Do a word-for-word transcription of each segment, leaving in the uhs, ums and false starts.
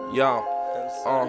Я, а.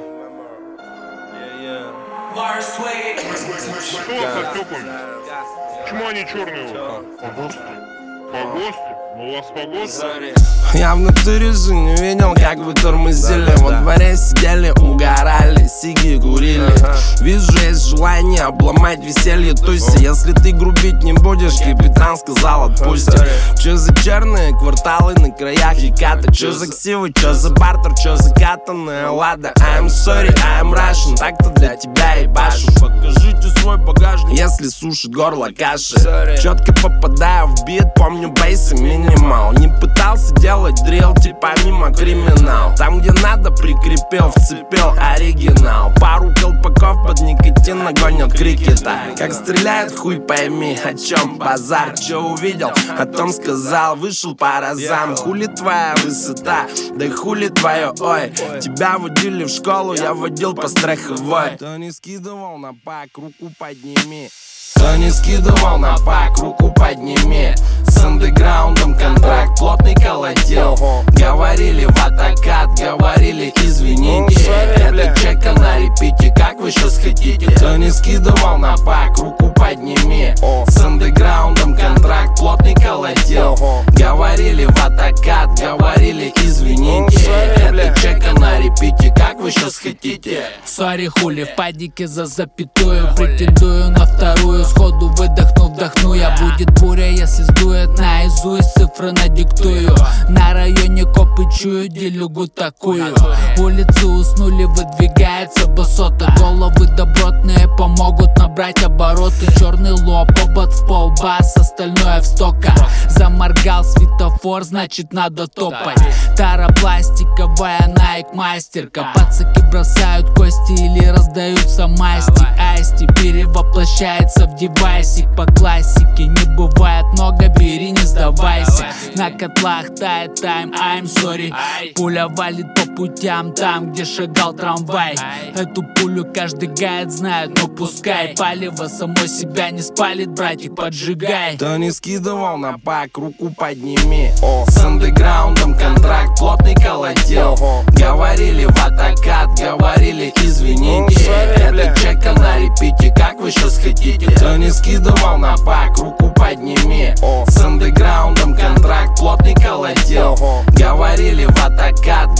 Что с отёками? Почему они черные? По ГОСТу. По ГОСТу? Ну у вас по ГОСТу? Я в натуре же не видел, как вы тормозили. Во дворе сидели, угорали, сиги курили. Вижу, есть желание обломать веселье туси. Если ты грубить не будешь, капитан сказал отпусти. Чё за черные кварталы на краях Яката? Чё за ксивы, чё за бартер, чё за катаная лада? I'm sorry, I'm Russian, так-то для тебя и башу. Покажите свой багажник, если сушит горло каши. Четко попадаю в бит, помню бейс и минимал. Не пытался делать дрил, типа мимо криминал. Там где надо прикрепил, вцепил оригинал. Пару колпаков под никотин нагонят крикета. Как стреляет, хуй пойми, о чем базар. Че увидел, о том сказал, вышел по разам. Хули твоя высота, да хули твое, ой. Тебя водили в школу, я водил по страховой. Кто не скидывал на пак, руку подними. Кто не скидывал на пак, руку подними. С андеграундом контракт плотный колотил. Говорили в атакат, говорили извините. Это чека на репите, как вы сейчас хотите. Кто не скидывал на пак, руку подними. С андеграундом контракт плотный колотил. Говорили в атакат, говорили извините. Это чека на репите, как вы сейчас хотите. Сори, хули, в падике за запятую. Претендую на вторую, сходу выдохну, вдохну. Я будет буря, если сдует наизусть, цифры надиктую. На районе копы чую, делюгу такую. Улицы уснули, выдвигается басота. Головы добротные помогут набрать обороты. Черный лоб, обод в полбас, остальное в стока. Заморгал светофор, значит надо топать. Тара пластиковая, Nike мастерка. Пацаки бросают кости или раздаются масти. Айсти перевоплощается в девайсик. По классике не бывает много, бери, не сдавайся. На котлах тает тайм, I'm sorry. Пуля валит по путям там, где шагал трамвай. Эту пулю каждый гайд знает, но пускай. Палево само себя не спалит, братик, поджигай. Кто не скидывал на пак, руку подними. С андеграундом контракт плотный колотил. Говорили в атакат, говорили извините. Это чека на репите, как вы сейчас хотите. Кто не скидывал на пак, руку подними. С андеграундом контракт плотный колотил. Говорили в атакат,